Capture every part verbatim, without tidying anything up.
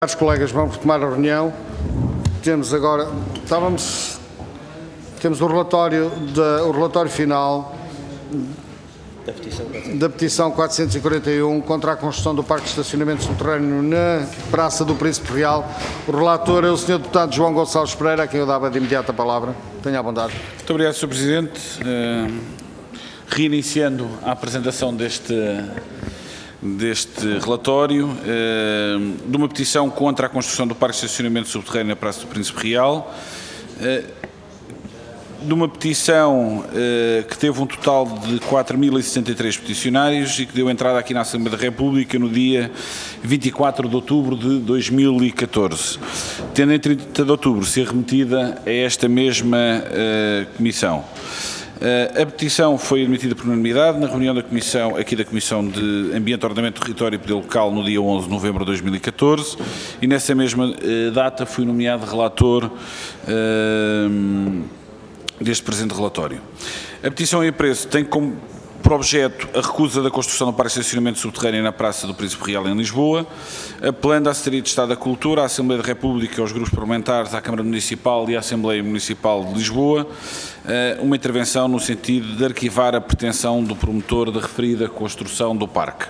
Caros colegas, vamos retomar a reunião. Temos agora, estávamos, temos o relatório, da, o relatório final da petição, da petição quatrocentos e quarenta e um contra a construção do parque de estacionamento subterrâneo na Praça do Príncipe Real. O relator é o senhor deputado João Gonçalves Pereira, a quem eu dava de imediato a palavra. Tenha à vontade. Muito obrigado, senhor Presidente. Uh, reiniciando a apresentação deste... deste relatório, eh, de uma petição contra a construção do parque de estacionamento subterrâneo na Praça do Príncipe Real, eh, de uma petição eh, que teve um total de quatro mil e sessenta e três peticionários e que deu entrada aqui na Assembleia da República no dia vinte e quatro de outubro de dois mil e catorze, tendo em trinta de outubro ser remetida a esta mesma eh, comissão. A petição foi admitida por unanimidade na reunião da Comissão, aqui da Comissão de Ambiente, Ordenamento do Território e Poder Local no dia onze de novembro de dois mil e catorze e nessa mesma data fui nomeado relator uh, deste presente relatório. A petição em apreço tem como por objeto a recusa da construção do parque de estacionamento subterrâneo na Praça do Príncipe Real em Lisboa, apelando à Secretaria de Estado da Cultura, à Assembleia da República, aos grupos parlamentares, à Câmara Municipal e à Assembleia Municipal de Lisboa, uma intervenção no sentido de arquivar a pretensão do promotor da referida construção do parque.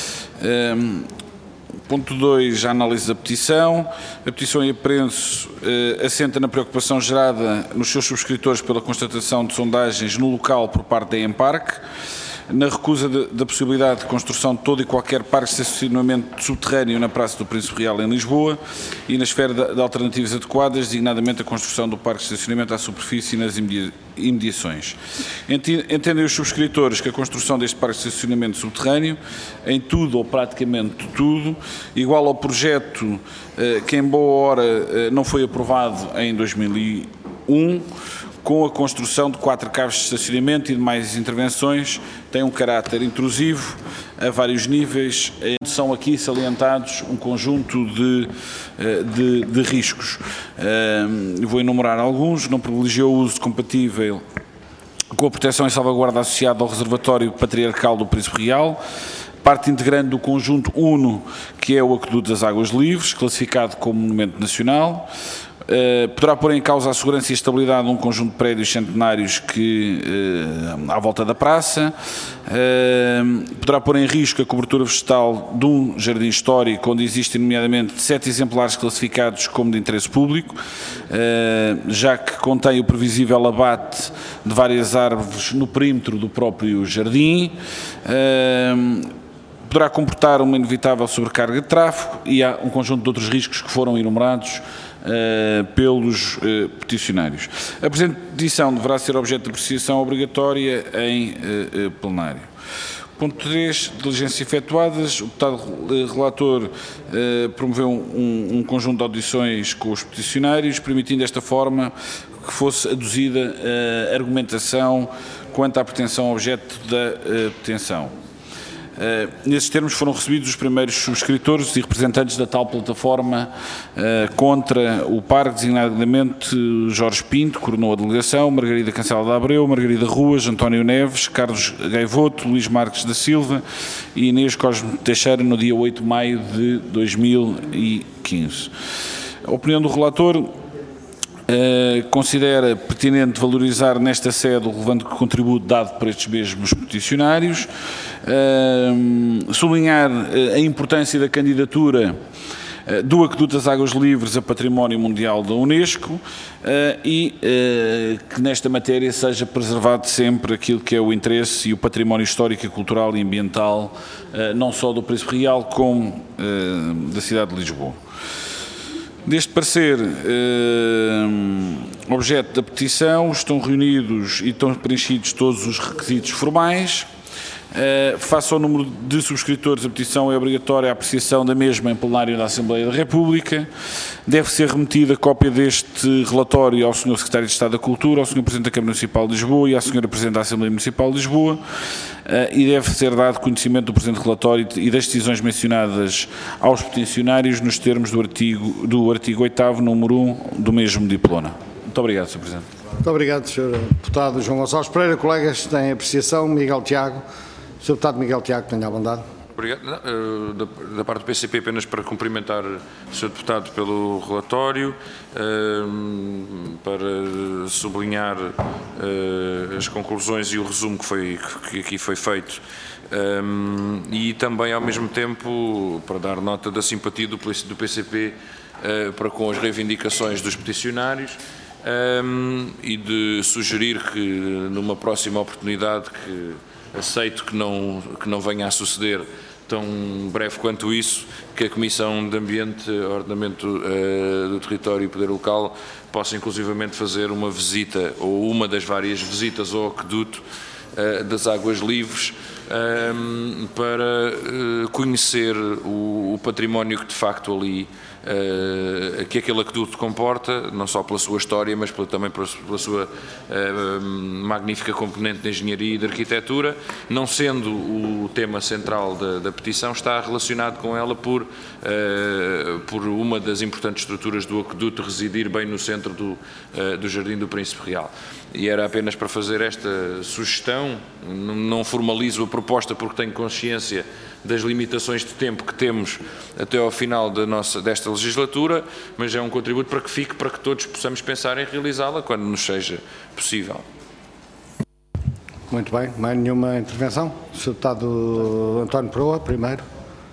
Ponto dois, a análise da petição. A petição em apreço eh, assenta na preocupação gerada nos seus subscritores pela constatação de sondagens no local por parte da Emparc, na recusa de, da possibilidade de construção de todo e qualquer parque de estacionamento subterrâneo na Praça do Príncipe Real em Lisboa e na esfera de, de alternativas adequadas, designadamente a construção do parque de estacionamento à superfície e nas imediações. Entendem os subscritores que a construção deste parque de estacionamento subterrâneo, em tudo ou praticamente tudo, igual ao projeto eh, que em boa hora eh, não foi aprovado em dois mil e um, com a construção de quatro caves de estacionamento e demais intervenções, tem um caráter intrusivo a vários níveis. São aqui salientados um conjunto de, de, de riscos. Vou enumerar alguns. Não privilegiou o uso compatível com a proteção e salvaguarda associada ao reservatório patriarcal do Príncipe Real, parte integrante do conjunto UNO, que é o Aqueduto das Águas Livres, classificado como Monumento Nacional. Uh, poderá pôr em causa a segurança e a estabilidade de um conjunto de prédios centenários que, uh, à volta da praça, uh, poderá pôr em risco a cobertura vegetal de um jardim histórico onde existem nomeadamente sete exemplares classificados como de interesse público, uh, já que contém o previsível abate de várias árvores no perímetro do próprio jardim. Uh, poderá comportar uma inevitável sobrecarga de tráfego e há um conjunto de outros riscos que foram enumerados Uh, pelos uh, peticionários. A presente petição deverá ser objeto de apreciação obrigatória em uh, uh, plenário. Ponto três, diligências efetuadas. O deputado relator uh, promoveu um, um conjunto de audições com os peticionários, permitindo desta forma que fosse aduzida a uh, argumentação quanto à pretensão objeto da uh, petição. Uh, nesses termos foram recebidos os primeiros subscritores e representantes da tal plataforma uh, contra o parque, designadamente Jorge Pinto, coronou a delegação, Margarida Cancela de Abreu, Margarida Ruas, António Neves, Carlos Gaivoto, Luís Marques da Silva e Inês Cosme Teixeira no dia oito de maio de dois mil e quinze. A opinião do relator Uh, considera pertinente valorizar nesta sede o relevante contributo dado por estes mesmos peticionários, uh, sublinhar uh, a importância da candidatura uh, do Aqueduto das Águas Livres a Património Mundial da Unesco uh, e uh, que nesta matéria seja preservado sempre aquilo que é o interesse e o património histórico, cultural e ambiental, uh, não só do Príncipe Real como uh, da cidade de Lisboa. Deste parecer, eh, objeto da petição, estão reunidos e estão preenchidos todos os requisitos formais. Eh, face ao número de subscritores, a petição é obrigatória a apreciação da mesma em plenário da Assembleia da República. Deve ser remetida cópia deste relatório ao senhor Secretário de Estado da Cultura, ao senhor Presidente da Câmara Municipal de Lisboa e à senhora Presidente da Assembleia Municipal de Lisboa. Uh, e deve ser dado conhecimento do presente relatório e das decisões mencionadas aos peticionários nos termos do artigo, do artigo oitavo, número um, do mesmo diploma. Muito obrigado, senhor Presidente. Muito obrigado, senhor Deputado João Gonçalves Pereira. Colegas, têm apreciação. Miguel Tiago. senhor Deputado Miguel Tiago, tenha a bondade. obrigado. Não, da, da parte do P C P, apenas para cumprimentar o senhor Deputado pelo relatório, para sublinhar as conclusões e o resumo que, foi, que aqui foi feito, e também, ao mesmo tempo, para dar nota da simpatia do, do P C P para com as reivindicações dos peticionários, e de sugerir que, numa próxima oportunidade, que aceito que não, que não venha a suceder tão breve quanto isso, que a Comissão de Ambiente, Ordenamento uh, do Território e Poder Local possa inclusivamente fazer uma visita, ou uma das várias visitas ao aqueduto uh, das Águas Livres, um, para uh, conhecer o, o património que de facto ali Uh, que aquele aqueduto comporta, não só pela sua história, mas pela, também pela, pela sua uh, magnífica componente de engenharia e de arquitetura, não sendo o tema central da, da petição, está relacionado com ela por, uh, por uma das importantes estruturas do aqueduto residir bem no centro do, uh, do Jardim do Príncipe Real. E era apenas para fazer esta sugestão, não formalizo a proposta porque tenho consciência das limitações de tempo que temos até ao final da nossa, desta legislatura, mas é um contributo para que fique, para que todos possamos pensar em realizá-la quando nos seja possível. Muito bem, mais nenhuma intervenção? O senhor Deputado António Proa, primeiro.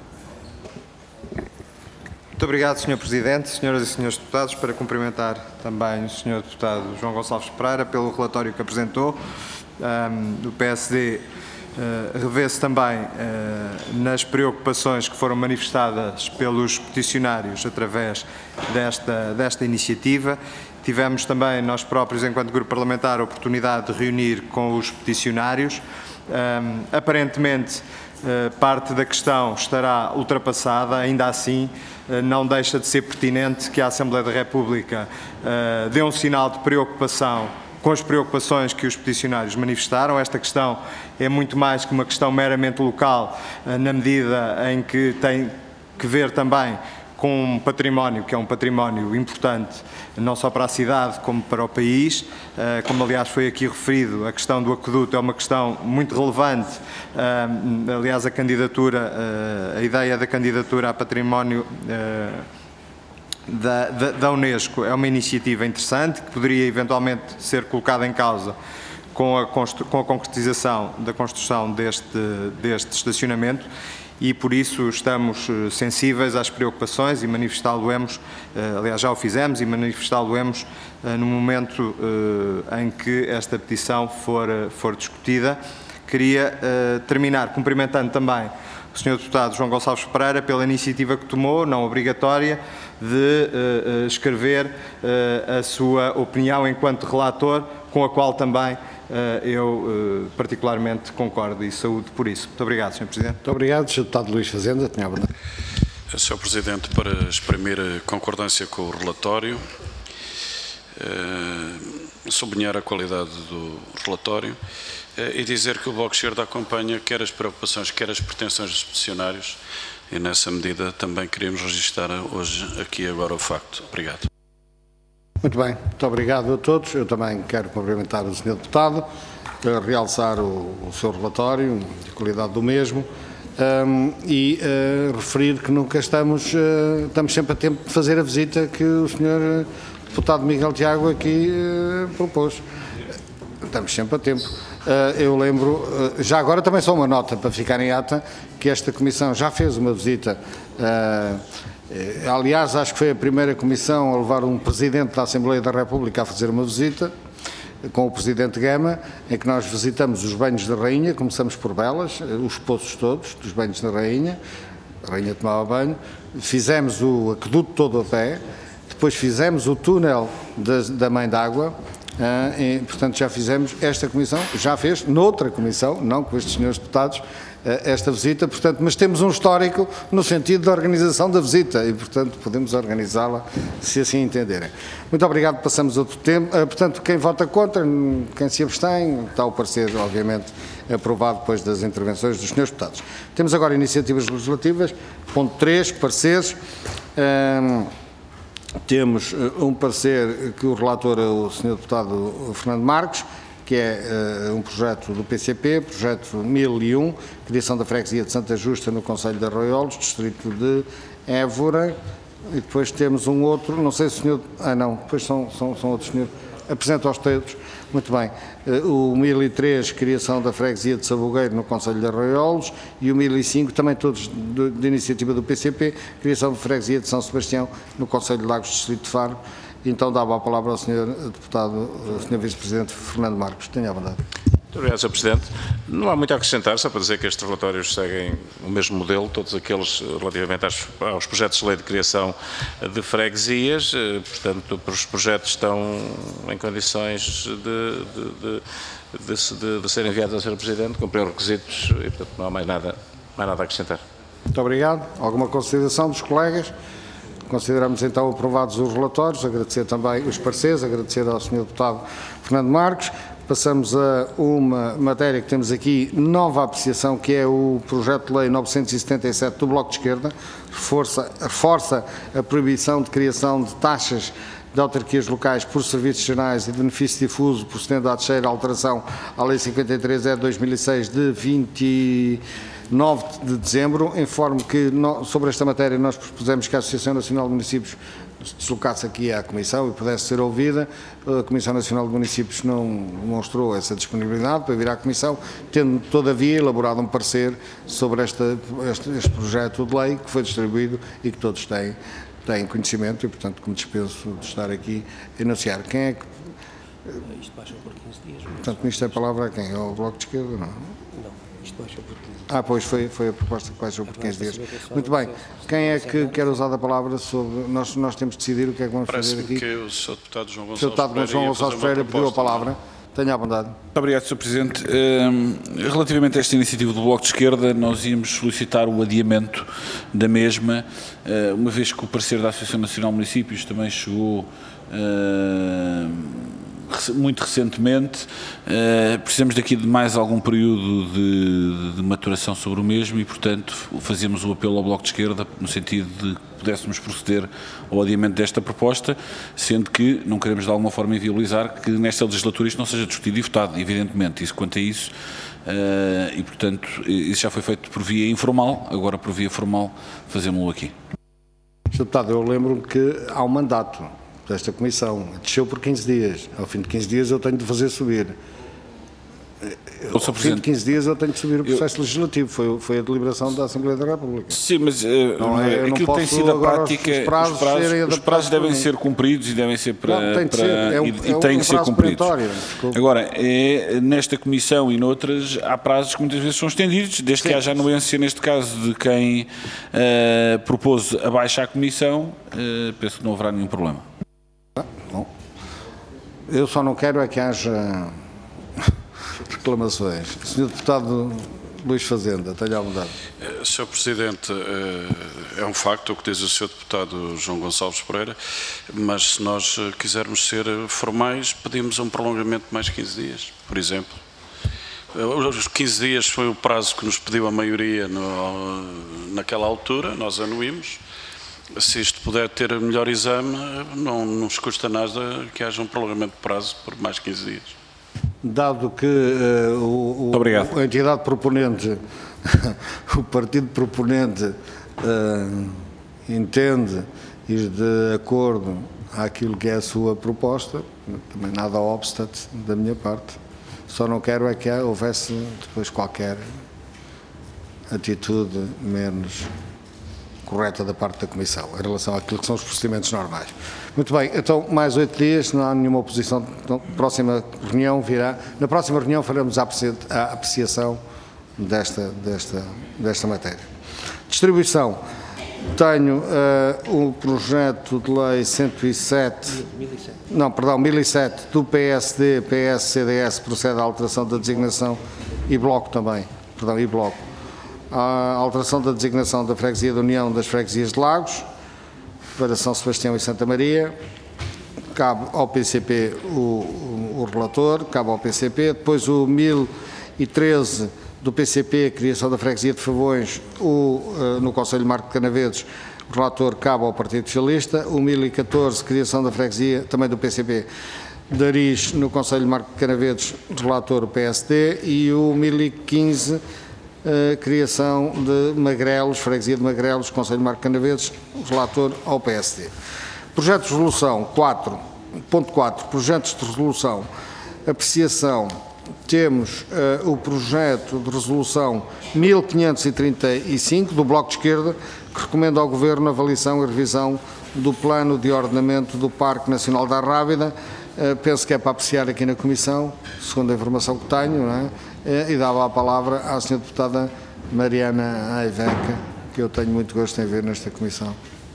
Muito obrigado, senhor Presidente, senhoras e senhores deputados, para cumprimentar também o senhor Deputado João Gonçalves Pereira pelo relatório que apresentou. Um, o P S D uh, revê-se também uh, nas preocupações que foram manifestadas pelos peticionários através desta, desta iniciativa. Tivemos também nós próprios, enquanto grupo parlamentar, a oportunidade de reunir com os peticionários. Um, aparentemente, uh, parte da questão estará ultrapassada, ainda assim, não deixa de ser pertinente que a Assembleia da República uh, dê um sinal de preocupação com as preocupações que os peticionários manifestaram. Esta questão é muito mais que uma questão meramente local, uh, na medida em que tem que ver também com um património que é um património importante, não só para a cidade como para o país. Como aliás foi aqui referido, a questão do aqueduto é uma questão muito relevante. Aliás, a candidatura, a ideia da candidatura a património da, da, da Unesco é uma iniciativa interessante, que poderia eventualmente ser colocada em causa com a, com a concretização da construção deste, deste estacionamento. E por isso estamos sensíveis às preocupações e manifestá-lo-emos, aliás já o fizemos, e manifestá-lo-emos no momento em que esta petição for, for discutida. Queria terminar cumprimentando também o senhor Deputado João Gonçalves Pereira pela iniciativa que tomou, não obrigatória, de escrever a sua opinião enquanto relator, com a qual também eu particularmente concordo e saúdo por isso. Muito obrigado, senhor Presidente. Muito obrigado, senhor Deputado Luís Fazenda. Tinha a verdade. senhor Presidente, para exprimir a concordância com o relatório, sublinhar a qualidade do relatório e dizer que o Bloco de Esquerda acompanha quer as preocupações, quer as pretensões dos peticionários, e nessa medida também queríamos registrar hoje aqui agora o facto. Obrigado. Muito bem, muito obrigado a todos. Eu também quero cumprimentar o senhor Deputado, realçar o, o seu relatório, a qualidade do mesmo, um, e uh, referir que nunca estamos, uh, estamos sempre a tempo de fazer a visita que o senhor Deputado Miguel Tiago aqui uh, propôs. Estamos sempre a tempo. Uh, eu lembro, uh, já agora também só uma nota para ficar em ata, que esta Comissão já fez uma visita. Uh, Aliás, acho que foi a primeira comissão a levar um Presidente da Assembleia da República a fazer uma visita, com o Presidente Gama, em que nós visitamos os banhos da Rainha, começamos por Belas, os poços todos dos banhos da Rainha, a Rainha tomava banho, fizemos o aqueduto todo a pé, depois fizemos o túnel da, da Mãe d'Água, uh, e, portanto já fizemos, esta comissão já fez, noutra comissão, não com estes senhores deputados, esta visita, portanto, mas temos um histórico no sentido da organização da visita e, portanto, podemos organizá-la se assim entenderem. Muito obrigado, passamos outro tempo. Portanto, quem vota contra, quem se abstém, está o parecer, obviamente, aprovado depois das intervenções dos senhores deputados. Temos agora iniciativas legislativas, ponto três, pareceres. Um, temos um parecer que o relator é o senhor deputado Fernando Marcos, que é uh, um projeto do P C P, projeto mil e um, criação da freguesia de Santa Justa no concelho de Arraiolos, distrito de Évora, e depois temos um outro, não sei se o senhor... Ah, não, depois são, são, são outros senhores. Apresento aos todos. Muito bem. O mil e três, criação da freguesia de Sabugueiro no concelho de Arraiolos, e o mil e cinco, também todos de, de iniciativa do P C P, criação da freguesia de São Sebastião no concelho de Lagos, distrito de Faro. Então dava a palavra ao senhor deputado, senhor vice-presidente Fernando Marcos. Tenha a verdade. Muito obrigado, senhor Presidente. Não há muito a acrescentar, só para dizer que estes relatórios seguem o mesmo modelo, todos aqueles relativamente aos, aos projetos de lei de criação de freguesias, portanto, os projetos estão em condições de, de, de, de, de, de serem enviados ao senhor Presidente, cumprir os requisitos e, portanto, não há mais nada, mais nada a acrescentar. Muito obrigado. Alguma consideração dos colegas? Consideramos então aprovados os relatórios, agradecer também os pareceres, agradecer ao senhor deputado Fernando Marcos. Passamos a uma matéria que temos aqui, nova apreciação, que é o projeto de lei novecentos e setenta e sete do Bloco de Esquerda, reforça, reforça a proibição de criação de taxas de autarquias locais por serviços gerais e de benefício difuso, procedendo à terceira alteração à Lei cinquenta e três de dois mil e seis de vinte e nove de dezembro. Informo que no, sobre esta matéria nós propusemos que a Associação Nacional de Municípios deslocasse aqui à Comissão e pudesse ser ouvida. A Comissão Nacional de Municípios não mostrou essa disponibilidade para vir à Comissão, tendo todavia elaborado um parecer sobre esta, este, este projeto de lei que foi distribuído e que todos têm, têm conhecimento e, portanto, que me dispenso de estar aqui a enunciar. Quem é que... Isto baixa por quinze dias. Portanto, ministro, a palavra a quem? Ao Bloco de Esquerda? Não. Não, isto baixa por quinze dias. Ah, pois foi, foi a proposta que baixou por quinze dias. Muito bem. Quem é que quer usar a palavra sobre... Nós, nós temos de decidir o que é que vamos fazer aqui. Parece-me que o senhor deputado João O senhor Gonçalves deputado João Gonçalves Pereira pediu a palavra. Tenha a bondade. Muito obrigado, senhor Presidente. Relativamente a esta iniciativa do Bloco de Esquerda, nós íamos solicitar o adiamento da mesma, uma vez que o parecer da Associação Nacional de Municípios também chegou muito recentemente. Uh, precisamos daqui de mais algum período de, de maturação sobre o mesmo e, portanto, fazemos o apelo ao Bloco de Esquerda no sentido de que pudéssemos proceder ao adiamento desta proposta, sendo que não queremos de alguma forma inviabilizar que nesta legislatura isto não seja discutido e votado, evidentemente. Isso quanto a isso, uh, e, portanto, isso já foi feito por via informal, agora por via formal fazemos-lo aqui. senhor Deputado, eu lembro que há um mandato desta Comissão, desceu por quinze dias, ao fim de quinze dias eu tenho de fazer subir. Ao fim de quinze dias eu tenho de subir o processo eu, legislativo, foi, foi a deliberação da Assembleia da República. Sim, mas uh, não é, aquilo que tem sido a prática, os prazos, os prazos, os prazos devem ser cumpridos e devem ser para... Não, tem de para, ser, é um, e, é e têm um que ser cumpridos. Desculpa. Agora, é, nesta Comissão e noutras, há prazos que muitas vezes são estendidos, desde Sim. que haja anuência, neste caso, de quem uh, propôs abaixo à Comissão, uh, penso que não haverá nenhum problema. Bom, eu só não quero é que haja reclamações. senhor Deputado Luís Fazenda, tenha a vontade. senhor Presidente, é um facto o que diz o senhor Deputado João Gonçalves Pereira, mas se nós quisermos ser formais, pedimos um prolongamento de mais quinze dias, por exemplo. Os quinze dias foi o prazo que nos pediu a maioria no, naquela altura, nós anuímos. Se isto puder ter melhor exame, não nos custa nada que haja um prolongamento de prazo por mais quinze dias. Dado que uh, o, o, a entidade proponente, o partido proponente uh, entende ir de acordo àquilo que é a sua proposta, também nada obstate da minha parte, só não quero é que houvesse depois qualquer atitude menos correta da parte da Comissão, em relação àquilo que são os procedimentos normais. Muito bem, então mais oito dias, não há nenhuma oposição, então, próxima reunião virá, na próxima reunião faremos a apreciação desta, desta, desta matéria. Distribuição, tenho uh, o projeto de lei cento e sete, não, perdão, mil e sete do P S D, P S, C D S, procede à alteração da designação e bloco também, perdão, e bloco. A alteração da designação da Freguesia da União das Freguesias de Lagos, para São Sebastião e Santa Maria, cabe ao P C P o, o, o relator, cabe ao P C P, depois o mil e treze do P C P, criação da Freguesia de Favões, o, uh, no Conselho de Marco de Canaveses, o relator cabe ao Partido Socialista, o mil e catorze, criação da Freguesia, também do P C P, Dariz no Conselho de Marco de Canaveses, relator o P S D, e o mil e quinze, a criação de Magrelos, Freguesia de Magrelos, Conselho de Marco de Canaveses, relator ao P S D. Projeto de resolução quatro ponto quatro, projetos de resolução, apreciação, temos uh, o projeto de resolução mil quinhentos e trinta e cinco do Bloco de Esquerda, que recomenda ao Governo a avaliação e revisão do plano de ordenamento do Parque Nacional da Rábida. Uh, penso que é para apreciar aqui na Comissão, segundo a informação que tenho, não é? Uh, e dava a palavra à senhora Deputada Mariana Aiveca, que eu tenho muito gosto em ver nesta Comissão.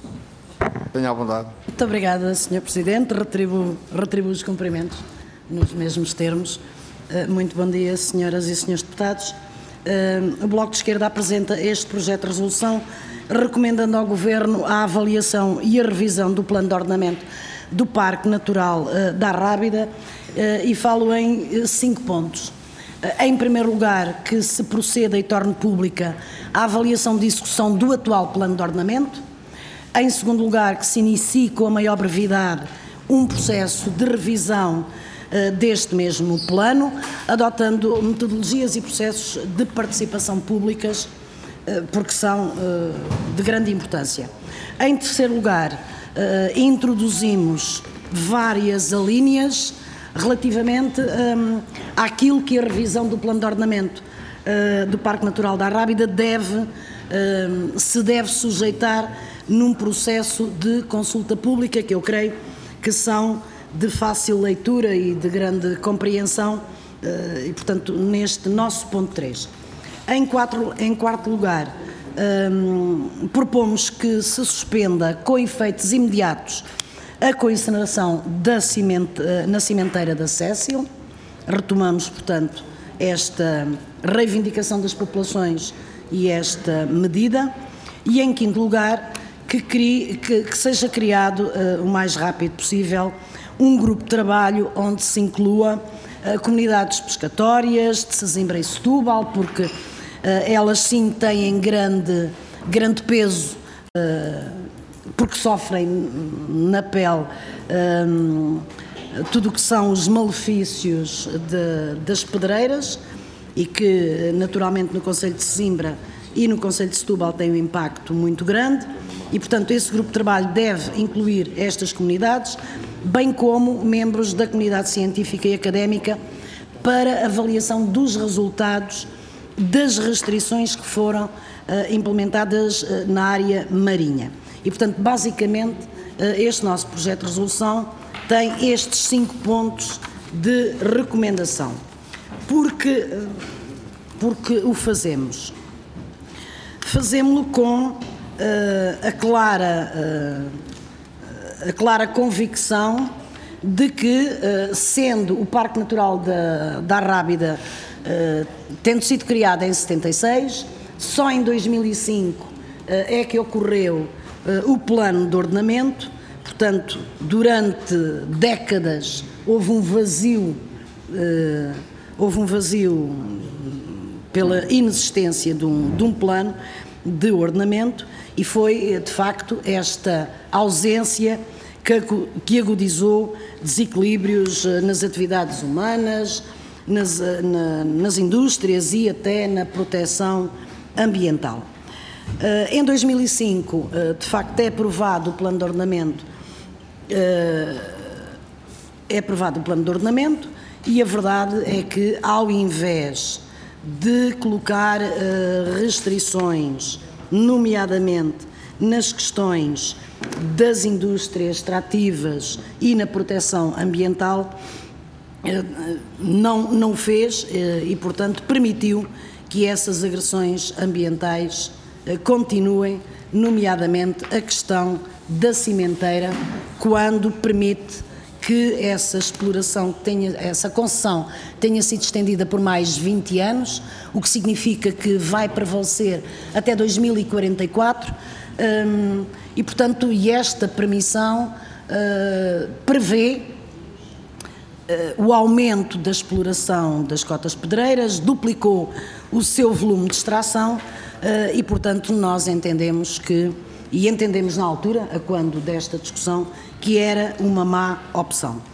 Tenha à vontade. Muito obrigada, senhor Presidente. Retribuo, retribuo os cumprimentos nos mesmos termos. Uh, muito bom dia, senhoras e senhores deputados. Uh, o Bloco de Esquerda apresenta este projeto de resolução recomendando ao Governo a avaliação e a revisão do plano de ordenamento do Parque Natural uh, da Rábida uh, e falo em uh, cinco pontos. Uh, em primeiro lugar, que se proceda e torne pública a avaliação de execução do atual plano de ordenamento. Em segundo lugar, que se inicie com a maior brevidade um processo de revisão uh, deste mesmo plano, adotando metodologias e processos de participação públicas, uh, porque são uh, de grande importância. Em terceiro lugar, uh, introduzimos várias alíneas relativamente um, àquilo que a revisão do plano de ordenamento uh, do Parque Natural da Rábida deve, uh, se deve sujeitar num processo de consulta pública, que eu creio que são de fácil leitura e de grande compreensão, e portanto neste nosso ponto três. Em, quatro, em quarto lugar, um, propomos que se suspenda com efeitos imediatos a coincineração da ciment, na cimenteira da Cécil. Retomamos, portanto, esta reivindicação das populações e esta medida. E em quinto lugar, Que, crie, que, que seja criado uh, o mais rápido possível um grupo de trabalho onde se inclua uh, comunidades pescatórias de Sesimbra e Setúbal, porque uh, elas sim têm grande, grande peso, uh, porque sofrem na pele um, tudo o que são os malefícios de, das pedreiras e que naturalmente no Concelho de Sesimbra e no Concelho de Setúbal tem um impacto muito grande. E, portanto, esse grupo de trabalho deve incluir estas comunidades, bem como membros da comunidade científica e académica, para avaliação dos resultados das restrições que foram uh, implementadas uh, na área marinha. E, portanto, basicamente, uh, este nosso projeto de resolução tem estes cinco pontos de recomendação. Porque, uh, porque o fazemos? Fazemo-lo com Uh, a, clara, uh, a clara convicção de que, uh, sendo o Parque Natural da, da Rábida, uh, tendo sido criado em setenta e seis, só em dois mil e cinco uh, é que ocorreu uh, o plano de ordenamento, portanto, durante décadas houve um vazio, uh, houve um vazio pela inexistência de um, de um plano de ordenamento. E foi, de facto, esta ausência que agudizou desequilíbrios nas atividades humanas, nas, na, nas indústrias e até na proteção ambiental. Em dois mil e cinco, de facto, é aprovado o plano de ordenamento, é aprovado o plano de ordenamento e a verdade é que, ao invés de colocar restrições, nomeadamente nas questões das indústrias extrativas e na proteção ambiental, não, não o fez e, portanto, permitiu que essas agressões ambientais continuem, nomeadamente a questão da cimenteira, quando permite que essa exploração, tenha, essa concessão tenha sido estendida por mais de vinte anos, o que significa que vai prevalecer até dois mil e quarenta e quatro, um, e portanto e esta permissão uh, prevê uh, o aumento da exploração das cotas pedreiras, duplicou o seu volume de extração uh, e portanto nós entendemos que, e entendemos na altura, a quando desta discussão, que era uma má opção.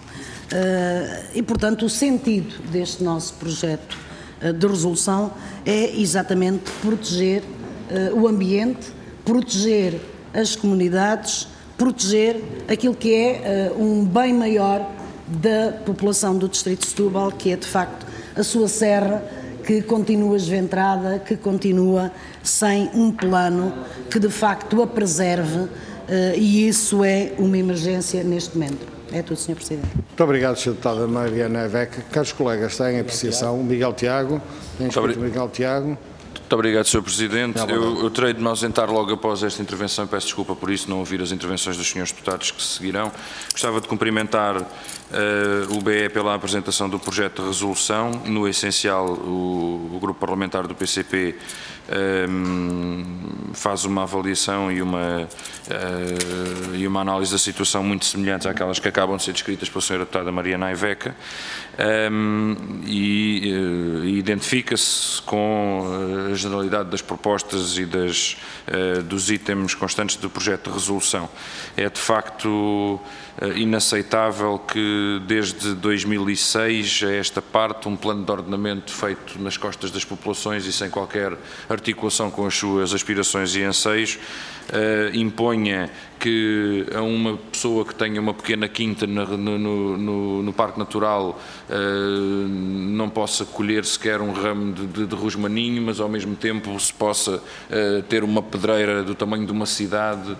e, portanto, o sentido deste nosso projeto de resolução é exatamente proteger o ambiente, proteger as comunidades, proteger aquilo que é um bem maior da população do distrito de Setúbal, que é de facto a sua serra, que continua esventrada, que continua sem um plano que de facto a preserve, e isso é uma emergência neste momento. É tudo, senhor Presidente. Muito obrigado, senhora Deputada Mariana Iveca. Caros colegas, têm apreciação. Miguel Tiago. Tem escrito Miguel Tiago. Muito obrigado, senhor Presidente. Eu, eu terei de me ausentar logo após esta intervenção e peço desculpa por isso, não ouvir as intervenções dos senhores deputados que seguirão. Gostava de cumprimentar uh, o B E pela apresentação do projeto de resolução. No essencial, o, o Grupo Parlamentar do P C P um, faz uma avaliação e uma, uh, e uma análise da situação muito semelhantes àquelas que acabam de ser descritas pela senhora Deputada Mariana Iveca. Um, e uh, identifica-se com uh, a generalidade das propostas e das, uh, dos itens constantes do projeto de resolução. É de facto uh, inaceitável que desde dois mil e seis a esta parte um plano de ordenamento feito nas costas das populações e sem qualquer articulação com as suas aspirações e anseios uh, imponha que a uma pessoa que tenha uma pequena quinta no, no, no, no Parque Natural uh, não possa colher sequer um ramo de, de, de rosmaninho, mas ao mesmo tempo se possa uh, ter uma pedreira do tamanho de uma cidade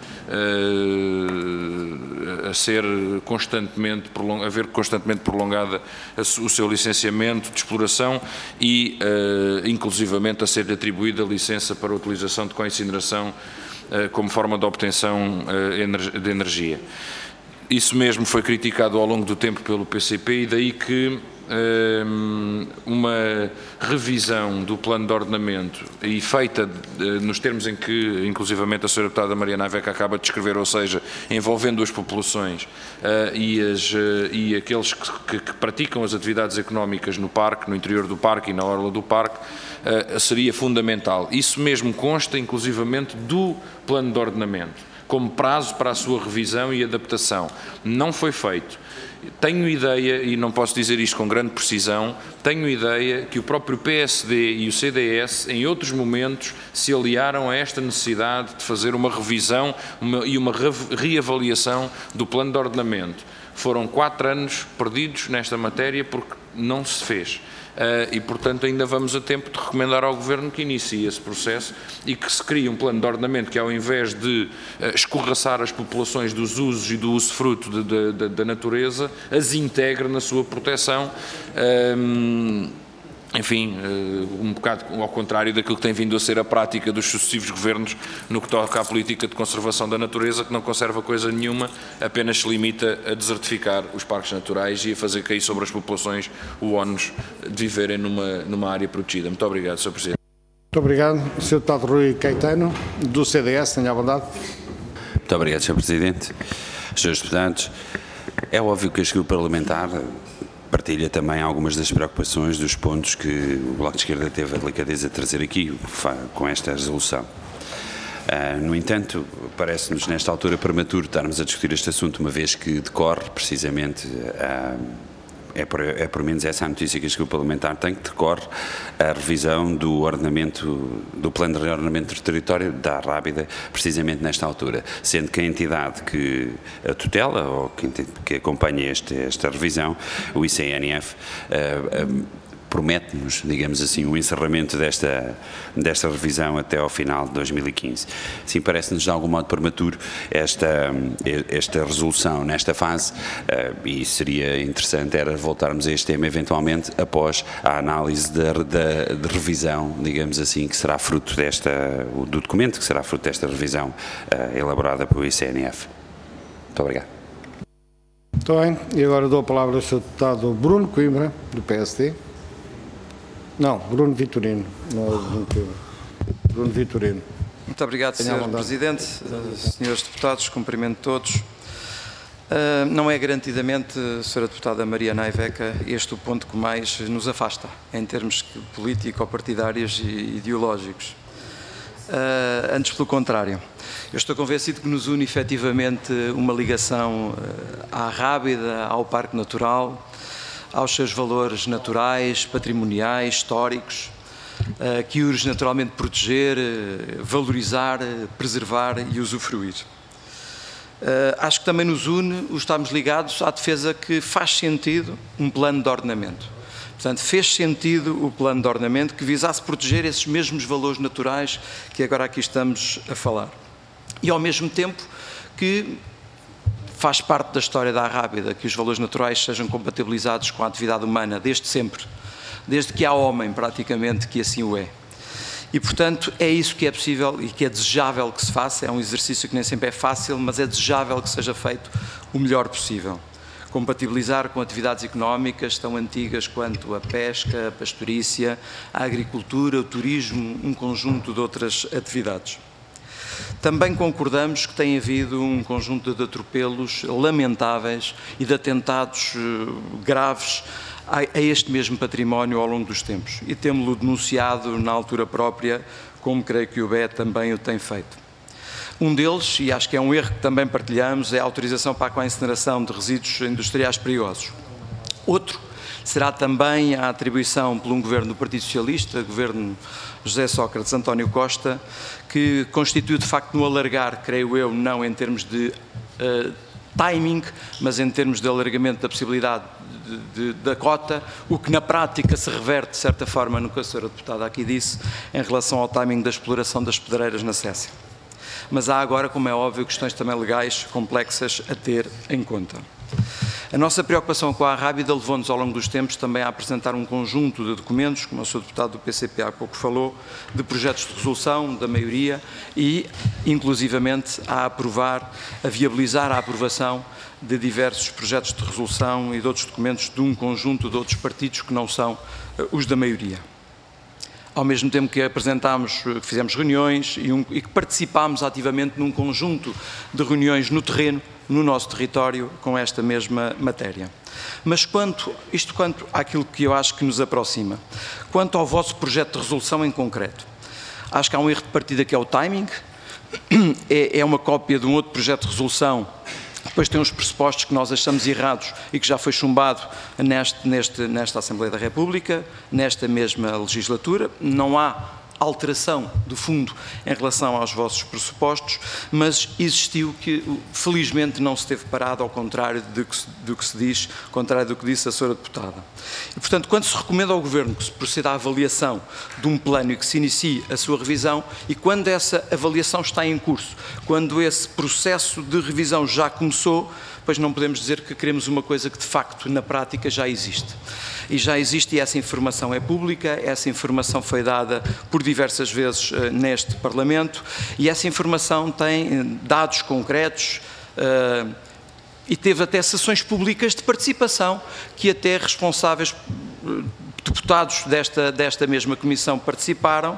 uh, a ser constantemente, prolong, a ver constantemente prolongada a, o seu licenciamento de exploração e uh, inclusivamente a ser atribuída licença para a utilização de coincineração como forma de obtenção de energia. Isso mesmo foi criticado ao longo do tempo pelo P C P e daí que uma revisão do plano de ordenamento e feita nos termos em que inclusivamente a senhora Deputada Mariana Iveca acaba de descrever, ou seja, envolvendo as populações e, as, e aqueles que, que, que praticam as atividades económicas no parque, no interior do parque e na orla do parque, seria fundamental. Isso mesmo consta inclusivamente do plano de ordenamento, como prazo para a sua revisão e adaptação. Não foi feito. Tenho ideia, e não posso dizer isto com grande precisão, tenho ideia que o próprio P S D e o C D S, em outros momentos, se aliaram a esta necessidade de fazer uma revisão uma, e uma re, reavaliação do plano de ordenamento. Foram quatro anos perdidos nesta matéria porque não se fez. Uh, e, portanto, ainda vamos a tempo de recomendar ao Governo que inicie esse processo e que se crie um plano de ordenamento que, ao invés de uh, escorraçar as populações dos usos e do usufruto de, de, de, da natureza, as integre na sua proteção. Um, Enfim, um bocado ao contrário daquilo que tem vindo a ser a prática dos sucessivos governos no que toca à política de conservação da natureza, que não conserva coisa nenhuma, apenas se limita a desertificar os parques naturais e a fazer cair sobre as populações o ónus de viverem numa, numa área protegida. Muito obrigado, senhor Presidente. Muito obrigado. senhor Deputado Rui Caetano, do C D S, tenha a bondade. Muito obrigado, senhor Presidente. senhores Deputados, é óbvio que este grupo parlamentar partilha também algumas das preocupações dos pontos que o Bloco de Esquerda teve a delicadeza de trazer aqui com esta resolução. Uh, no entanto, parece-nos nesta altura prematuro estarmos a discutir este assunto, uma vez que decorre precisamente, uh, é, por, é por menos essa a notícia que este grupo parlamentar tem, que decorre a revisão do ordenamento, do plano de reordenamento do território da Rábida, precisamente nesta altura, sendo que a entidade que a tutela ou que, que acompanha este, esta revisão, o I C N F, uh, uh, promete-nos, digamos assim, o encerramento desta, desta revisão até ao final de dois mil e quinze. Sim, parece-nos de algum modo prematuro esta, esta resolução nesta fase e seria interessante era voltarmos a este tema eventualmente após a análise da, da, de revisão, digamos assim, que será fruto desta, do documento que será fruto desta revisão elaborada pelo I C N F. Muito obrigado. Muito bem, e agora dou a palavra ao senhor Deputado Bruno Coimbra, do P S D. Não, Bruno Vitorino. Não é Bruno Coimbra. Bruno Vitorino. Muito obrigado, senhor Presidente. Senhores Deputados, cumprimento todos. Uh, não é garantidamente, senhora Deputada Mariana Iveca, este o ponto que mais nos afasta, em termos político-partidários e ideológicos. uh, antes pelo contrário. Eu estou convencido que nos une efetivamente uma ligação à Rábida, ao Parque Natural, aos seus valores naturais, patrimoniais, históricos, que urge naturalmente proteger, valorizar, preservar e usufruir. Acho que também nos une o estarmos ligados à defesa que faz sentido um plano de ordenamento. Portanto, fez sentido o plano de ordenamento que visasse proteger esses mesmos valores naturais que agora aqui estamos a falar. E, ao mesmo tempo, que faz parte da história da Rábida que os valores naturais sejam compatibilizados com a atividade humana, desde sempre, desde que há homem, praticamente, que assim o é. E, portanto, é isso que é possível e que é desejável que se faça. É um exercício que nem sempre é fácil, mas é desejável que seja feito o melhor possível. Compatibilizar com atividades económicas tão antigas quanto a pesca, a pastorícia, a agricultura, o turismo, um conjunto de outras atividades. Também concordamos que tem havido um conjunto de atropelos lamentáveis e de atentados graves a este mesmo património ao longo dos tempos. E temos-lo denunciado na altura própria, como creio que o B E também o tem feito. Um deles, e acho que é um erro que também partilhamos, é a autorização para a incineração de resíduos industriais perigosos. Outro será também a atribuição por um governo do Partido Socialista, governo José Sócrates António Costa, que constituiu de facto no alargar, creio eu, não em termos de uh, timing, mas em termos de alargamento da possibilidade de, de, da cota, o que na prática se reverte de certa forma no que a senhora deputada aqui disse, em relação ao timing da exploração das pedreiras na Cécia. Mas há agora, como é óbvio, questões também legais complexas a ter em conta. A nossa preocupação com a Rábida levou-nos ao longo dos tempos também a apresentar um conjunto de documentos, como o senhor deputado do P C P há pouco falou, de projetos de resolução da maioria e, inclusivamente, a aprovar, a viabilizar a aprovação de diversos projetos de resolução e de outros documentos de um conjunto de outros partidos que não são uh, os da maioria. Ao mesmo tempo que apresentámos, que fizemos reuniões e, um, e que participámos ativamente num conjunto de reuniões no terreno, no nosso território, com esta mesma matéria. Mas quanto, isto quanto àquilo que eu acho que nos aproxima, quanto ao vosso projeto de resolução em concreto, acho que há um erro de partida que é o timing, é, é uma cópia de um outro projeto de resolução, depois tem uns pressupostos que nós achamos errados e que já foi chumbado neste, neste, nesta Assembleia da República, nesta mesma legislatura. Não há alteração de fundo em relação aos vossos pressupostos, mas existiu que, felizmente, não se teve parado, ao contrário do que, do que se diz, ao contrário do que disse a senhora deputada. E, portanto, quando se recomenda ao Governo que se proceda à avaliação de um plano e que se inicie a sua revisão, e quando essa avaliação está em curso, quando esse processo de revisão já começou, pois não podemos dizer que queremos uma coisa que, de facto, na prática já existe. E já existe e essa informação é pública, essa informação foi dada por diversas vezes uh, neste Parlamento e essa informação tem uh, dados concretos uh, e teve até sessões públicas de participação que até responsáveis, uh, deputados desta, desta mesma comissão participaram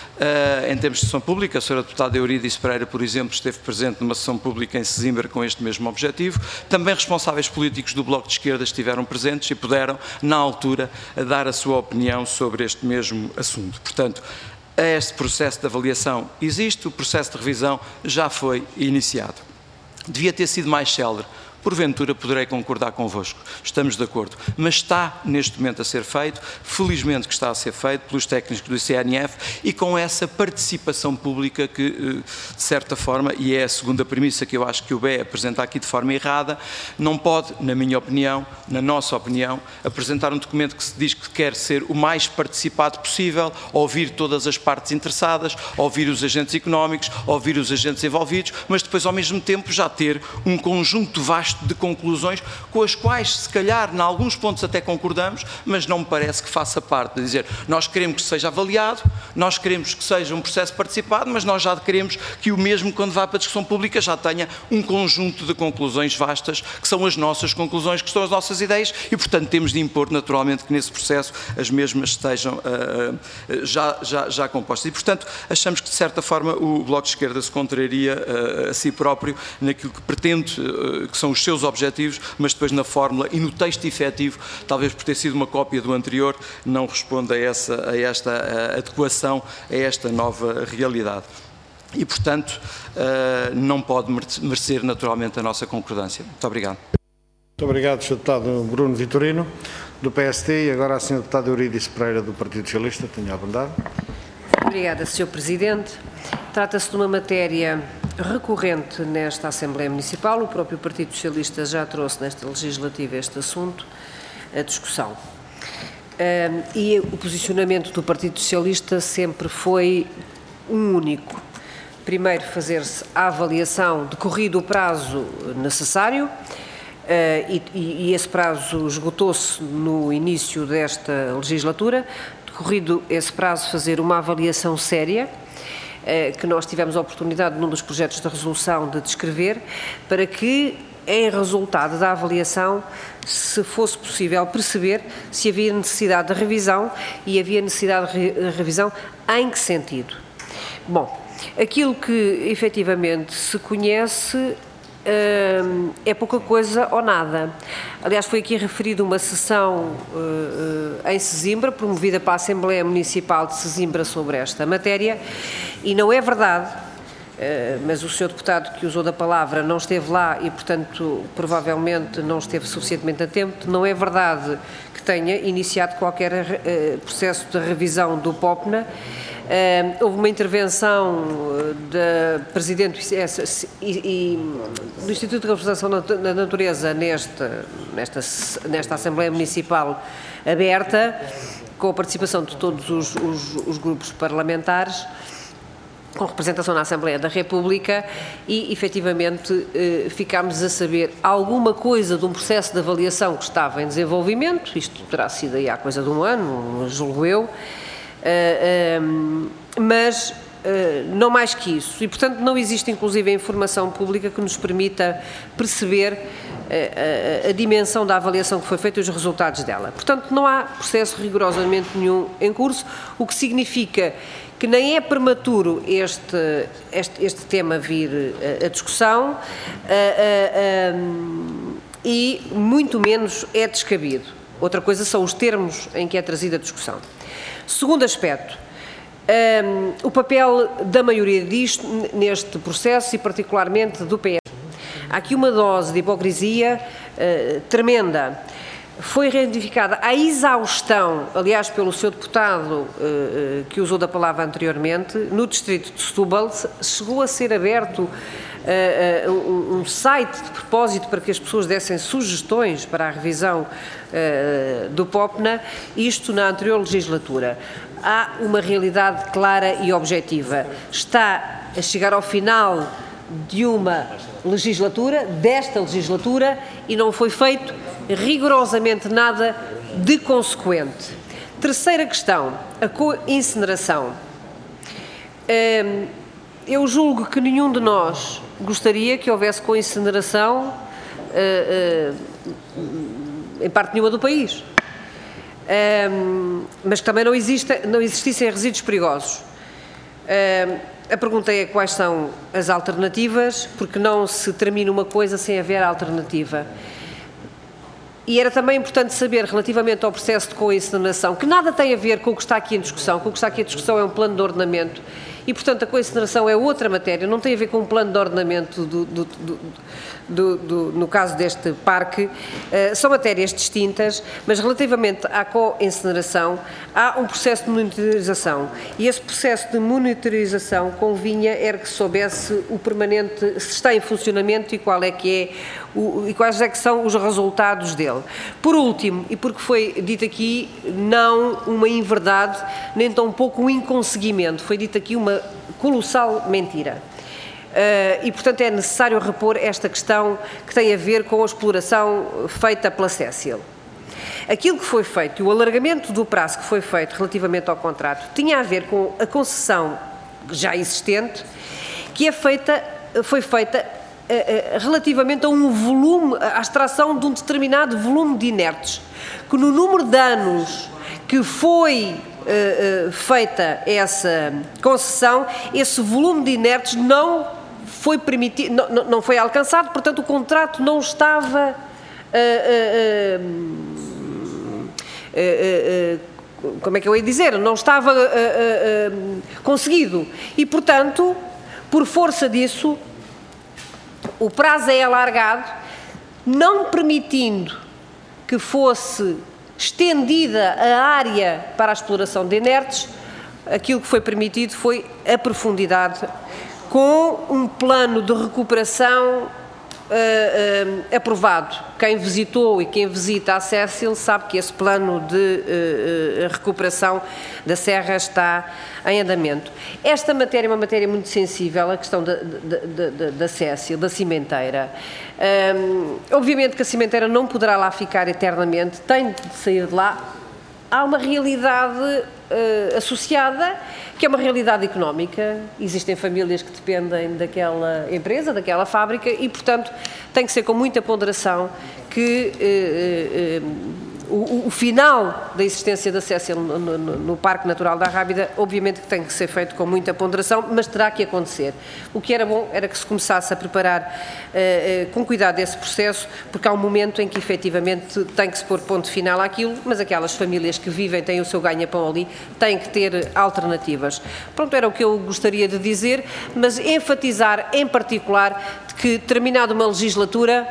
uh, em termos de sessão pública. A senhora deputada Eurídice Pereira, por exemplo, esteve presente numa sessão pública em Sesimbra com este mesmo objetivo. Também responsáveis políticos do Bloco de Esquerda estiveram presentes e puderam, na altura, dar a sua opinião sobre este mesmo assunto. Portanto, este processo de avaliação existe, o processo de revisão já foi iniciado. Devia ter sido mais célere. Porventura poderei concordar convosco, estamos de acordo, mas está neste momento a ser feito, felizmente que está a ser feito pelos técnicos do C N F e com essa participação pública que, de certa forma, e é a segunda premissa que eu acho que o B E apresenta aqui de forma errada, não pode, na minha opinião, na nossa opinião, apresentar um documento que se diz que quer ser o mais participado possível, ouvir todas as partes interessadas, ouvir os agentes económicos, ouvir os agentes envolvidos, mas depois ao mesmo tempo já ter um conjunto vasto de conclusões com as quais, se calhar, em alguns pontos até concordamos, mas não me parece que faça parte de dizer nós queremos que seja avaliado, nós queremos que seja um processo participado, mas nós já queremos que o mesmo, quando vá para a discussão pública, já tenha um conjunto de conclusões vastas, que são as nossas conclusões, que são as nossas ideias e, portanto, temos de impor naturalmente que nesse processo as mesmas estejam uh, uh, já, já, já compostas. E, portanto, achamos que, de certa forma, o Bloco de Esquerda se contraria uh, a si próprio naquilo que pretende, uh, que são os seus objetivos, mas depois na fórmula e no texto efetivo, talvez por ter sido uma cópia do anterior, não responde a, essa, a esta a adequação a esta nova realidade. e, portanto, não pode merecer naturalmente a nossa concordância. Muito obrigado. Muito obrigado, senhor Deputado Bruno Vitorino, do P S D, e agora a senhora Deputada Eurídice Pereira, do Partido Socialista. Tenha a bondade. Obrigada, senhor Presidente. Trata-se de uma matéria recorrente nesta Assembleia Municipal. O próprio Partido Socialista já trouxe nesta legislativa este assunto à discussão. Um, e o posicionamento do Partido Socialista sempre foi um único. Primeiro, fazer-se a avaliação decorrido o prazo necessário, Uh, e, e esse prazo esgotou-se no início desta legislatura. Decorrido esse prazo, fazer uma avaliação séria, uh, que nós tivemos a oportunidade, num dos projetos de resolução, de descrever, para que, em resultado da avaliação, se fosse possível perceber se havia necessidade de revisão e havia necessidade de re revisão em que sentido. Bom, aquilo que efetivamente se conhece é pouca coisa ou nada. Aliás, foi aqui referida uma sessão uh, em Sesimbra, promovida para a Assembleia Municipal de Sesimbra sobre esta matéria, e não é verdade, uh, mas o senhor deputado que usou da palavra não esteve lá e, portanto, provavelmente não esteve suficientemente a tempo, não é verdade que tenha iniciado qualquer uh, processo de revisão do P O P N A. Uh, houve uma intervenção da Presidente e, e, do Instituto de Representação da Natureza nesta, nesta, nesta Assembleia Municipal aberta, com a participação de todos os, os, os grupos parlamentares, com representação na Assembleia da República, e efetivamente eh, ficámos a saber alguma coisa de um processo de avaliação que estava em desenvolvimento. Isto terá sido aí há coisa de um ano, julgo eu. Uh, um, mas uh, não mais que isso, e portanto não existe inclusive a informação pública que nos permita perceber uh, a, a dimensão da avaliação que foi feita e os resultados dela. Portanto, não há processo rigorosamente nenhum em curso, o que significa que nem é prematuro este, este, este tema vir uh, a discussão uh, uh, um, e muito menos é descabido. Outra coisa são os termos em que é trazida a discussão. Segundo aspecto, um, o papel da maioria disto neste processo e particularmente do P S. Há aqui uma dose de hipocrisia uh, tremenda. Foi reivindificada a exaustão, aliás pelo seu deputado uh, que usou da palavra anteriormente, no distrito de Setúbal, chegou a ser aberto Uh, uh, um, um site de propósito para que as pessoas dessem sugestões para a revisão uh, do P O P N A, isto na anterior legislatura. Há uma realidade clara e objetiva. Está a chegar ao final de uma legislatura, desta legislatura, e não foi feito rigorosamente nada de consequente. Terceira questão, a co-incineração. Um, eu julgo que nenhum de nós gostaria que houvesse co-incineração uh, uh, em parte nenhuma do país, um, mas que também não, exista, não existissem resíduos perigosos. Um, a pergunta é quais são as alternativas, porque não se termina uma coisa sem haver alternativa. E era também importante saber, relativamente ao processo de co-incineração, que nada tem a ver com o que está aqui em discussão, com o que está aqui em discussão é um plano de ordenamento, e, portanto, a co-incineração é outra matéria, não tem a ver com o plano de ordenamento do, do, do, do, do, no caso deste parque, uh, são matérias distintas, mas relativamente à co-incineração há um processo de monitorização, e esse processo de monitorização convinha era que soubesse o permanente, se está em funcionamento e qual é que é O, e quais é que são os resultados dele. Por último, e porque foi dito aqui não uma inverdade, nem tão pouco um inconseguimento, foi dito aqui uma colossal mentira. Uh, e, portanto, é necessário repor esta questão que tem a ver com a exploração feita pela Cécil. Aquilo que foi feito, e o alargamento do prazo que foi feito relativamente ao contrato, tinha a ver com a concessão já existente, que é feita, foi feita relativamente a um volume, à extração de um determinado volume de inertes, que no número de anos que foi uh, uh, feita essa concessão, esse volume de inertes não foi permitido, não, não foi alcançado, portanto o contrato não estava uh, uh, uh, uh, como é que eu ia dizer, não estava uh, uh, uh, conseguido, e portanto Por força disso, o prazo é alargado, não permitindo que fosse estendida a área para a exploração de inertes. Aquilo que foi permitido foi a profundidade, com um plano de recuperação uh, uh, aprovado. Quem visitou e quem visita a Cécil sabe que esse plano de uh, uh, recuperação da serra está em andamento. Esta matéria é uma matéria muito sensível, a questão da, da, da, da Cécil, da cimenteira. Um, obviamente que a cimenteira não poderá lá ficar eternamente, tem de sair de lá. Há uma realidade uh, associada, que é uma realidade económica. Existem famílias que dependem daquela empresa, daquela fábrica, e, portanto, tem que ser com muita ponderação que uh, uh, o, o final da existência da Cécil no, no, no Parque Natural da Rábida, obviamente que tem que ser feito com muita ponderação, mas terá que acontecer. O que era bom era que se começasse a preparar uh, uh, com cuidado esse processo, porque há um momento em que efetivamente tem que se pôr ponto final àquilo, mas aquelas famílias que vivem, têm o seu ganha-pão ali, têm que ter alternativas. Pronto, era o que eu gostaria de dizer, mas enfatizar em particular de que, terminada uma legislatura,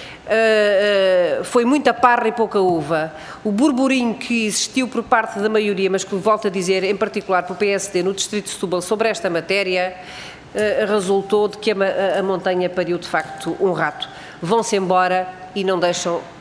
Uh, uh, foi muita parra e pouca uva. O burburinho que existiu por parte da maioria, mas que volto a dizer, em particular para o P S D no Distrito de Setúbal, sobre esta matéria, uh, resultou de que a, a, a montanha pariu de facto um rato. Vão-se embora e não deixam uh, uh,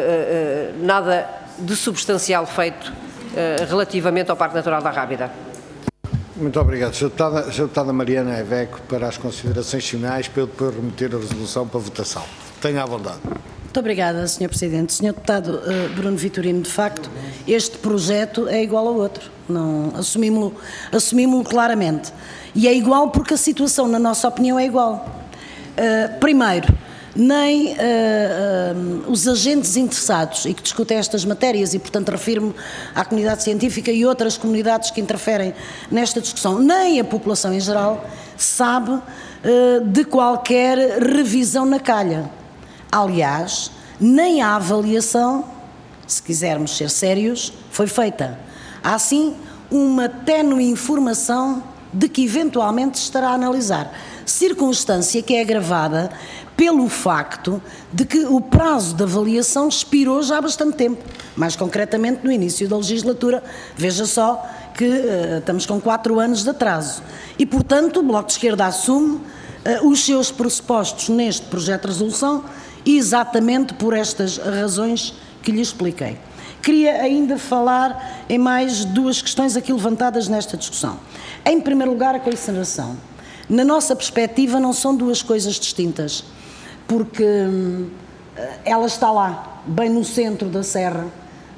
uh, nada de substancial feito uh, relativamente ao Parque Natural da Rábida. Muito obrigado. senhora Deputada, senhora Deputada Mariana Eveco, para as considerações finais, para eu depois remeter a resolução para votação. Tenha à vontade. Muito obrigada, senhor Presidente. senhor Deputado uh, Bruno Vitorino, de facto, este projeto é igual ao outro. Não, assumimos-lo assumimos-lo claramente. E é igual porque a situação, na nossa opinião, é igual. Uh, primeiro, nem uh, uh, os agentes interessados e que discutem estas matérias, e portanto refiro-me à comunidade científica e outras comunidades que interferem nesta discussão, nem a população em geral sabe uh, de qualquer revisão na calha. Aliás, nem a avaliação, se quisermos ser sérios, foi feita. Há sim uma ténue informação de que eventualmente se estará a analisar, circunstância que é agravada pelo facto de que o prazo de avaliação expirou já há bastante tempo, mais concretamente no início da legislatura. Veja só que uh, estamos com quatro anos de atraso. E, portanto, o Bloco de Esquerda assume uh, os seus pressupostos neste projeto de resolução exatamente por estas razões que lhe expliquei. Queria ainda falar em mais duas questões aqui levantadas nesta discussão. Em primeiro lugar, a coincineração. Na nossa perspectiva, não são duas coisas distintas, porque hum, ela está lá, bem no centro da serra,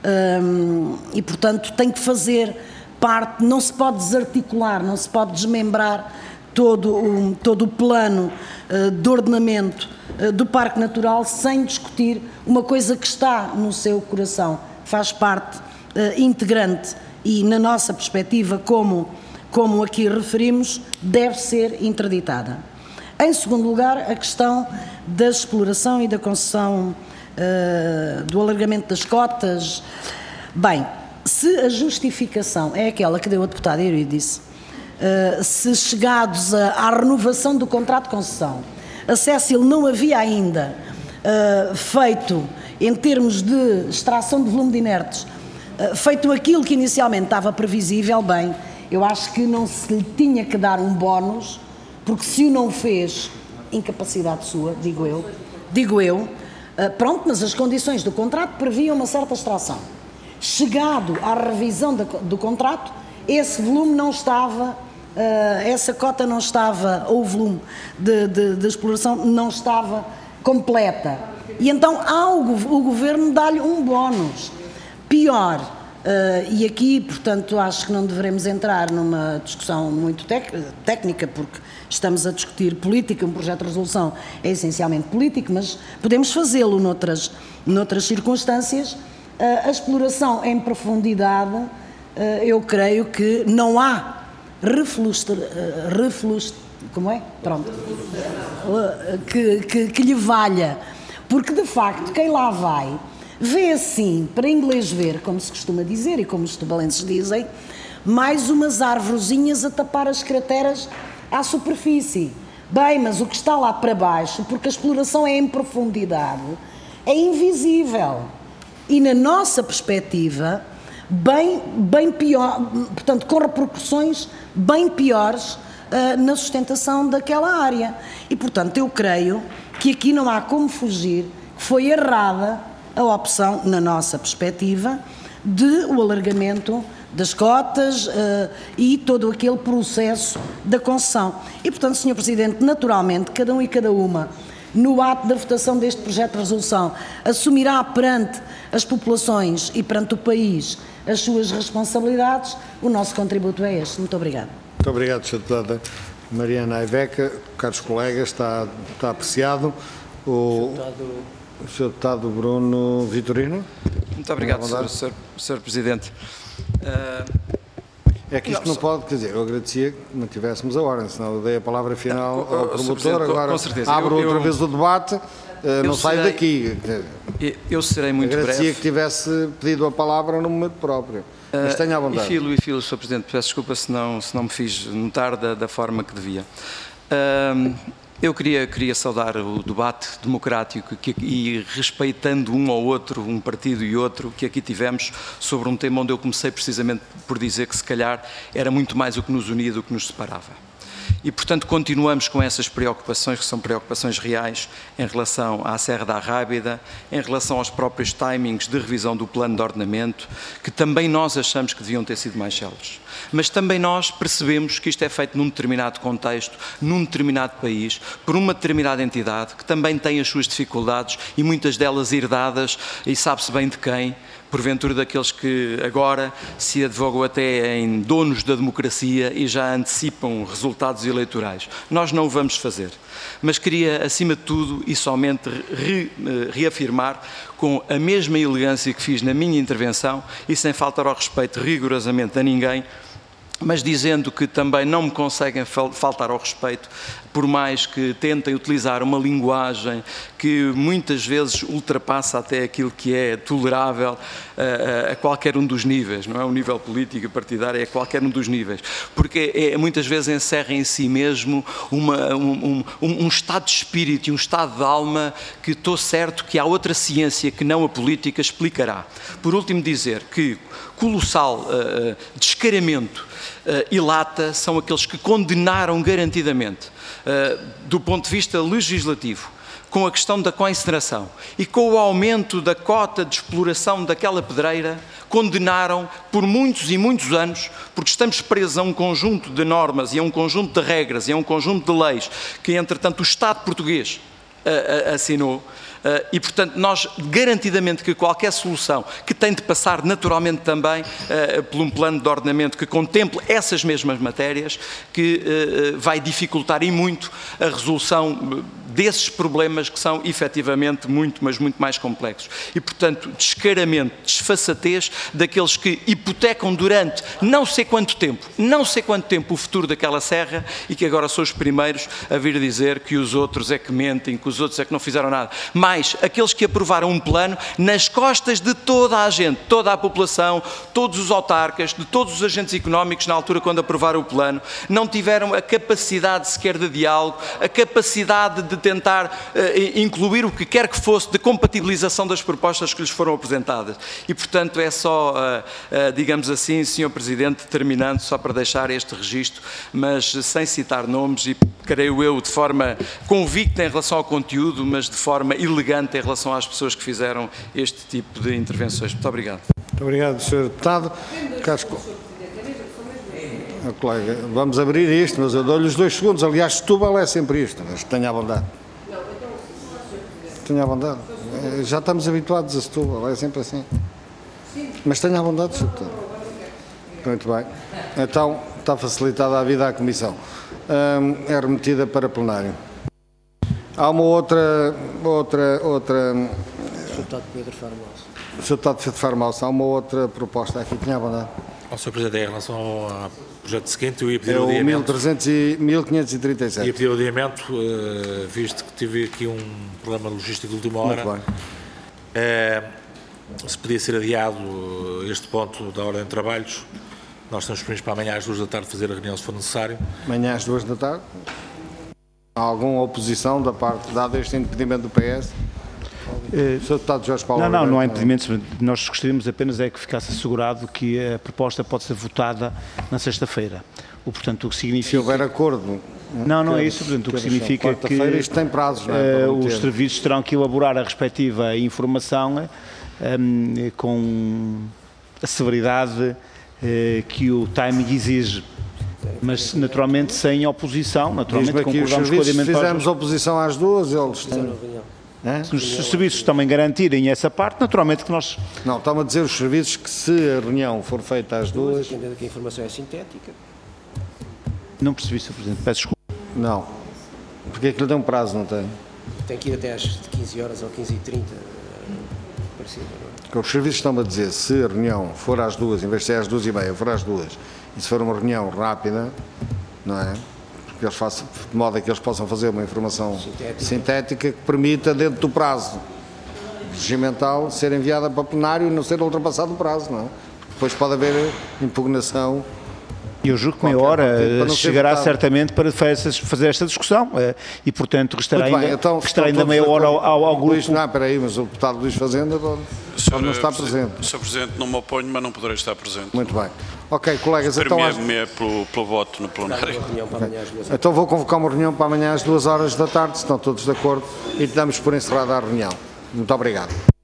hum, e, portanto, tem que fazer parte, não se pode desarticular, não se pode desmembrar todo o, todo o plano uh, de ordenamento uh, do Parque Natural sem discutir uma coisa que está no seu coração, faz parte uh, integrante e, na nossa perspectiva, como, como aqui referimos, deve ser interditada. Em segundo lugar, a questão da exploração e da concessão uh, do alargamento das cotas. Bem, se a justificação é aquela que deu a deputada Eurídice, Uh, se chegados a, à renovação do contrato de concessão, a Cécil não havia ainda uh, feito, em termos de extração de volume de inertes, uh, feito aquilo que inicialmente estava previsível, bem, eu acho que não se lhe tinha que dar um bónus, porque se o não fez, incapacidade sua, digo eu, digo eu, uh, pronto, mas as condições do contrato previam uma certa extração. Chegado à revisão da, do contrato, esse volume não estava, uh, essa cota não estava, ou o volume de, de, de exploração não estava completa. E então ao, o Governo dá-lhe um bónus. Pior, uh, e aqui, portanto, acho que não devemos entrar numa discussão muito tec, técnica, porque estamos a discutir política, um projeto de resolução é essencialmente político, mas podemos fazê-lo noutras, noutras circunstâncias. Uh, a exploração em profundidade, eu creio que não há reflustre, reflustre, como é? Pronto. Que, que, que lhe valha. Porque, de facto, quem lá vai, vê assim, para inglês ver, como se costuma dizer e como os tubalenses dizem, mais umas arvorezinhas a tapar as crateras à superfície. Bem, mas o que está lá para baixo, porque a exploração é em profundidade, é invisível. E na nossa perspectiva, bem, bem pior, portanto, com repercussões bem piores uh, na sustentação daquela área. E, portanto, eu creio que aqui não há como fugir, que foi errada a opção, na nossa perspectiva, de o alargamento das cotas uh, e todo aquele processo da concessão. E, portanto, senhor Presidente, naturalmente, cada um e cada uma, no ato da votação deste projeto de resolução, assumirá perante as populações e perante o país as suas responsabilidades. O nosso contributo é este. Muito obrigada. Muito obrigado, senhora Deputada Mariana Aiveca. Caros colegas, está, está apreciado. O, o senhor Deputado Bruno Vitorino. Muito obrigado, senhor, senhor Presidente. Uh... É que isto não, não pode, quer dizer, eu agradecia que mantivéssemos a ordem, senão eu dei a palavra final não, ao promotor, agora com certeza. abro eu, outra eu, vez o debate, uh, não saio daqui. Eu serei muito agradecia breve. Agradecia que tivesse pedido a palavra no momento próprio, mas tenha à vontade. E filo, e filo, senhor Presidente, peço desculpa se não, se não me fiz notar da, da forma que devia. Uh, Eu queria, queria saudar o debate democrático que, e respeitando um ao outro, um partido e outro, que aqui tivemos sobre um tema onde eu comecei precisamente por dizer que se calhar era muito mais o que nos unia do que nos separava. E, portanto, continuamos com essas preocupações, que são preocupações reais, em relação à Serra da Arrábida, em relação aos próprios timings de revisão do plano de ordenamento, que também nós achamos que deviam ter sido mais céleres. Mas também nós percebemos que isto é feito num determinado contexto, num determinado país, por uma determinada entidade, que também tem as suas dificuldades e muitas delas herdadas, e sabe-se bem de quem, porventura daqueles que agora se advogam até em donos da democracia e já antecipam resultados eleitorais. Nós não o vamos fazer. Mas queria, acima de tudo, e somente re, reafirmar, com a mesma elegância que fiz na minha intervenção, e sem faltar ao respeito rigorosamente a ninguém, mas dizendo que também não me conseguem faltar ao respeito, por mais que tentem utilizar uma linguagem que muitas vezes ultrapassa até aquilo que é tolerável a, a, a qualquer um dos níveis, não é o nível político e partidário, é a qualquer um dos níveis, porque é, muitas vezes encerra em si mesmo uma, um, um, um estado de espírito e um estado de alma que estou certo que há outra ciência que não a política explicará. Por último, dizer que colossal uh, descaramento uh, e lata são aqueles que condenaram garantidamente, uh, do ponto de vista legislativo, com a questão da coincineração e com o aumento da cota de exploração daquela pedreira, condenaram por muitos e muitos anos, porque estamos presos a um conjunto de normas e a um conjunto de regras e a um conjunto de leis que, entretanto, o Estado português uh, uh, assinou. Uh, e, portanto, nós garantidamente que qualquer solução que tem de passar naturalmente também uh, por um plano de ordenamento que contemple essas mesmas matérias, que uh, vai dificultar e muito a resolução desses problemas que são efetivamente muito, mas muito mais complexos. E, portanto, descaramento, desfaçatez daqueles que hipotecam durante não sei quanto tempo, não sei quanto tempo o futuro daquela serra e que agora são os primeiros a vir dizer que os outros é que mentem, que os outros é que não fizeram nada. Mais aqueles que aprovaram um plano nas costas de toda a gente, toda a população, todos os autarcas, de todos os agentes económicos na altura quando aprovaram o plano, não tiveram a capacidade sequer de diálogo, a capacidade de tentar uh, incluir o que quer que fosse de compatibilização das propostas que lhes foram apresentadas. E, portanto, é só, uh, uh, digamos assim, senhor Presidente, terminando, só para deixar este registro, mas sem citar nomes e, creio eu, de forma convicta em relação ao conteúdo, mas de forma elegante em relação às pessoas que fizeram este tipo de intervenções. Muito obrigado. Muito obrigado, senhor Deputado. Casco. Oh, colega, vamos abrir isto, mas eu dou-lhe os dois segundos. Aliás, Setúbal é sempre isto, mas tenha à vontade. Tenha à vontade. Já estamos habituados a Setúbal, é sempre assim. Mas tenha à vontade, senhor Deputado. Muito bem. Então, está facilitada a vida à Comissão. Hum, é remetida para plenário. Há uma outra... outra, outra senhor Deputado Pedro Faro Malso. senhor Deputado Pedro Faro Malso, há uma outra proposta aqui. Tenha à vontade. Ao senhor Presidente, em relação ao projeto seguinte, eu ia pedir é o adiamento. mil quinhentos e trinta e sete. Ia pedir o adiamento, uh, visto que tive aqui um problema logístico de última hora. Muito bem. Uh, se podia ser adiado este ponto da ordem de trabalhos Nós estamos disponíveis para amanhã às duas da tarde fazer a reunião, se for necessário. Amanhã às duas da tarde. Há alguma oposição da parte, dado este impedimento do P S? Uh, senhor Deputado Jorge Paulo. Não, não, não há impedimento. Nós gostaríamos apenas é que ficasse assegurado que a proposta pode ser votada na sexta-feira. O, portanto, o que significa... Se houver acordo... Não, não é isso. Portanto, o que significa que isto tem prazos, não é, uh, os serviços terão que elaborar a respectiva informação um, com a severidade uh, que o timing exige. Mas, naturalmente, sem oposição. Naturalmente, concordamos com a dimensão. Se fizermos oposição às duas, eles têm... É? Se os serviços também garantirem essa parte, naturalmente que nós... Não, estão a dizer os serviços que se a reunião for feita às duas... Entendendo que a informação é sintética. Não percebi, senhor Presidente, peço desculpa. Não, porque aquilo tem um prazo, não tem? Tem que ir até às quinze horas ou quinze e trinta, parecido, não é? Os serviços estão a dizer, se a reunião for às duas, em vez de ser às duas e meia, for às duas, e se for uma reunião rápida, não é? Que eles façam, de modo a que eles possam fazer uma informação sintética, sintética que permita, dentro do prazo regimental, ser enviada para o plenário e não ser ultrapassado o prazo, não é? Depois pode haver impugnação. E eu julgo que meia hora chegará certamente para fazer esta discussão e, portanto, restará bem, ainda, então, restará ainda meia hora ao, ao, ao grupo. Luís, não, espera aí, mas o deputado Luís Fazenda Senhor, não está presente. senhor Presidente, não me oponho, mas não poderei estar presente. Muito bem. Ok, colegas, então... Primeiro-me é pelo, pelo voto no plenário. Então vou convocar uma reunião para amanhã às duas horas da tarde, se estão todos de acordo, e damos por encerrada a reunião. Muito obrigado.